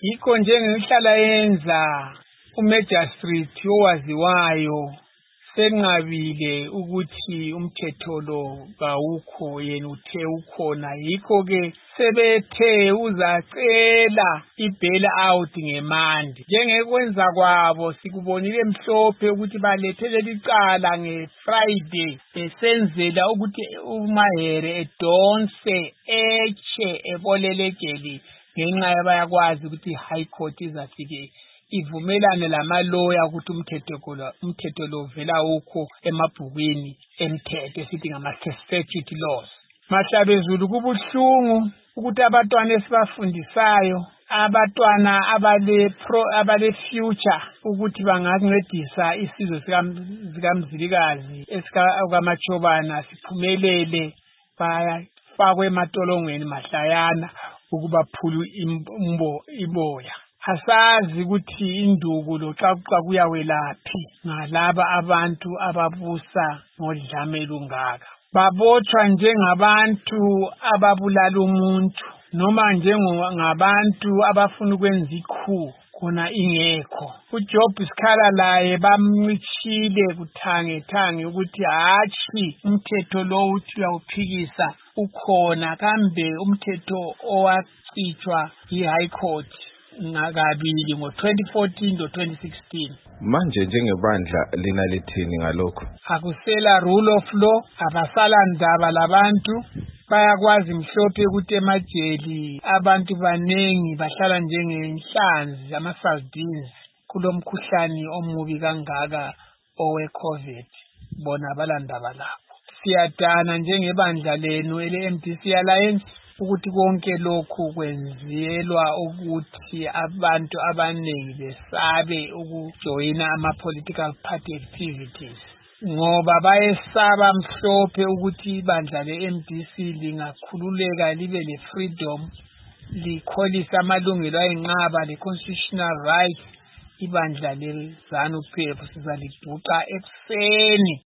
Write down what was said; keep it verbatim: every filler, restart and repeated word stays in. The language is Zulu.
yikho nje ngihlala yenza uMagistrate owaziwayo senqabile ukuthi umthetho lo kawukho yena uthe ukhona yikho ke sebethe uzacela ibail out ngemandi njengekwenza kwabo sikubonile emhlophe ukuthi balethele icala ngeFriday besenzela ukuthi uMahere edonse eche ebolelejeli ngenxa yabayakwazi ukuthi high court izafike ivumelane lamaloya ukuthi umthetho lo umthetho lo vela ukho emabhukwini emthetho esithi ngama statute laws. Mahlabezulu kubuhlungu ukuthi abantwana esibafundisayo abatwana abale pro abale future ukuthi bangancedisa isizwe sikamzilikazi esikaMachobana siphumelele bayafakwe ematolongweni mahlayana ukuba phulu imbo iboya. Asazi ukuthi induku lo xa kuyawelaphi ngalaba abantu ababusa ngodlame lungaka. Babotshwa njengabantu ababulala umuntu noma njengabantu abafuna ukwenza ikhu khona ingekho. uJob Sikhala laye bamncishile kuthange thange ukuthi hatshi umthetho lo uthi uyawuphikisa ukhona kambe umthetho owacitshwa yi-High Court ngakabili ngo twenty fourteen no twenty sixteen. Manje njengebandla lina lithini ngalokho? Akusela rule of law, abasala ndaba labantu bayakwazi mhlophe ukuthi emajeli abantu banengi bahlala njengenhlanzi ama-sardines kulomkhuhlane omubi kangaka owe-COVID bona balandaba lapho. Siyadana njengebandla lenu ele-M D C Alliance ukuthi konke lokhu kwenzielwa ukuthi abantu abaningi besabe ukujoyina ama-political party activities ngoba bayesaba mhlophe ukuthi ibandla le-M D C lingakhululeka libe le-freedom likholisa amalungelo ayinqaba le-constitutional rights. Ibandla le-ZANU-P F sizalibhuqa ekuseni.